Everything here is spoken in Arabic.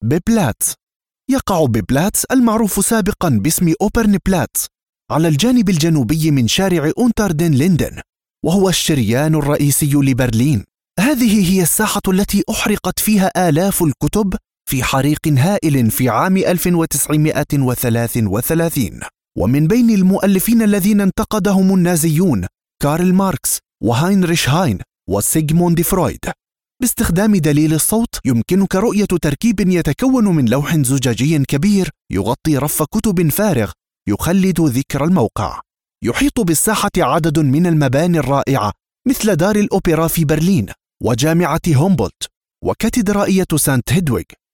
ببلاتز. يقع ببلاتز المعروف سابقا باسم أوبرنبلاتز على الجانب الجنوبي من شارع أونتردن ليندن، وهو الشريان الرئيسي لبرلين. هذه هي الساحة التي أحرقت فيها آلاف الكتب في حريق هائل في عام 1933، ومن بين المؤلفين الذين انتقدهم النازيون كارل ماركس وهاينريش هاين وسيغموند فرويد. باستخدام دليل الصوت يمكنك رؤية تركيب يتكون من لوح زجاجي كبير يغطي رف كتب فارغ يخلد ذكر الموقع. يحيط بالساحة عدد من المباني الرائعة مثل دار الأوبرا في برلين وجامعة هومبولت وكاتدرائية سانت هيدويغ.